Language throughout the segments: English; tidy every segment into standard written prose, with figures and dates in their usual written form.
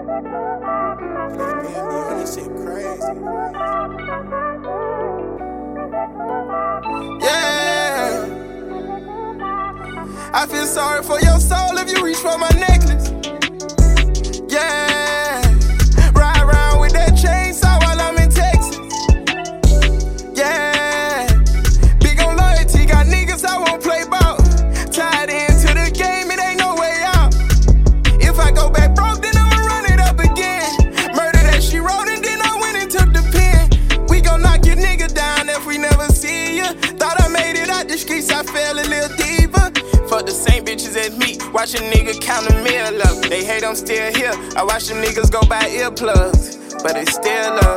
This shit crazy. Yeah. I feel sorry for your soul if you reach for my necklace. Yeah. Ride around with that chainsaw while I'm in Texas. Yeah. Big on loyalty, got niggas I won't play ball. Tied into the game, it ain't no way out. If I go back broke, then I'ma run it up again. Murder that she wrote and then I went and took the pen. We gon' knock your nigga down if we never see ya. Thought I made it out the streets, I fell a little deeper. Fuck the same bitches as me, watch a nigga count a meal up. They hate I'm still here, I watch them niggas go buy earplugs, but it's still up.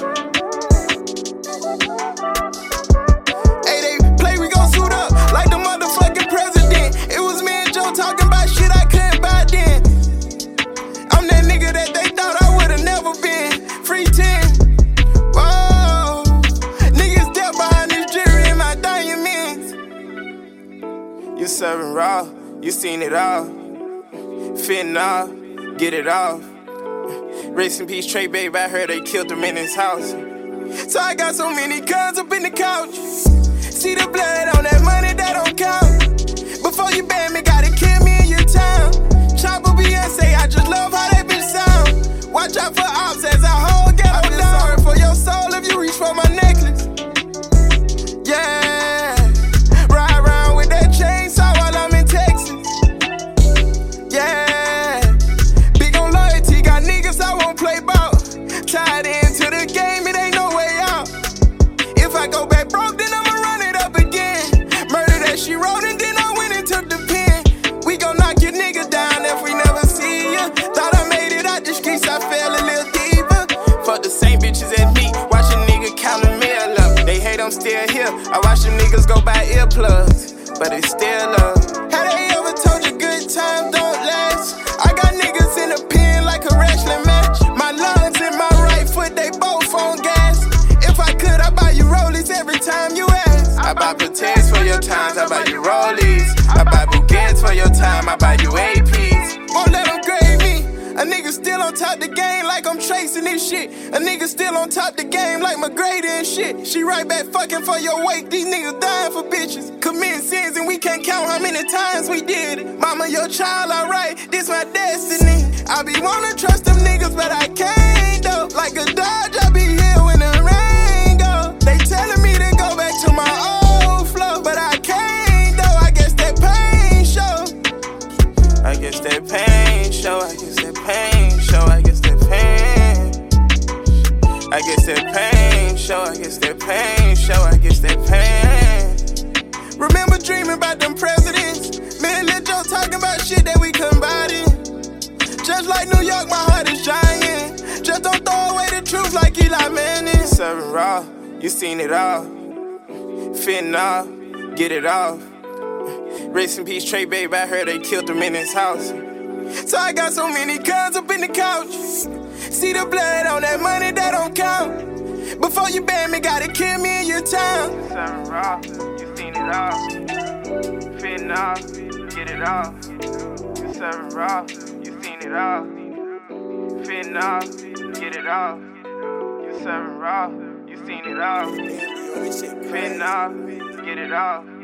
Hey, they play, we gon' suit up like the motherfucking president. It was me and Joe talking about shit I couldn't buy then. I'm that nigga that they thought I would've never been. Free 10, whoa. Niggas dead behind this jewelry and my diamonds. You serving raw, you seen it all. Fentanyl, get it off. Rest in peace, Trey, babe, I heard they killed him in his house. So I got so many guns up in the couch. See the blood on that money that don't count. Before you ban me, gotta kill me in your town. Chopper Beyonce, I just love how that bitch sound. Watch out for ops as I hold ghetto down. Sorry for your soul if you reach for my necklace. Yeah. Ride around with that chainsaw while I'm in Texas. Yeah. Big on loyalty, got niggas I won't play ball. Tied into the game, it ain't no way out. If I go back broke, then I'ma run it up again. Murder that she wrote and then I went and took the pen. We gon' knock your nigga down if we never see ya. Thought I made it out the streets, I fell a little deeper. Fuck the same bitches as me, watch a nigga count a meal up. They hate I'm still here, I watch them niggas go buy earplugs, but it's still up. Have they ever told you good times don't last? I got niggas in a pen like a wrestling match. My lungs and my right foot, they both on gas. If I could, I buy you rollies every time you ask. I buy Patins for your times, I buy you rollies. I buy Bugatti for your time, I buy you APs. Won't let them grade me. A nigga still on top the game like I'm tracing this shit. A nigga still on top the game like McGrady and shit. She right back fucking for your weight. These niggas dying for bitches. Committing sins and we can't count how many times we did it. Mama, your child, alright, this my destiny. I be wanna trust them niggas, but I can't though. Like a Dodge, I be here when the rain go. They telling me to go back to my old flow, but I can't though. I guess that pain show. I guess that pain show. I guess that pain show. I guess that pain. I guess that pain show. I guess that pain show. I guess that pain. Remember dreaming about them presidents? Me and Lil Joe talking about shit that we couldn't buy in. Just like New York, my heart is giant. Just don't throw away the truth like Eli Manning. Serving raw, you seen it all. Fentanyl, get it off. Rest in peace, Trey, babe, I heard they killed him in his house. So I got so many guns up in the couch. See the blood on that money that don't count. Before you ban me, gotta kill me in your town. Serving raw, you seen it all. Fentanyl, get it off. You serving raw, you seen it all. Fentanyl, get it off. You serving raw, you seen it all. Fentanyl, get it off.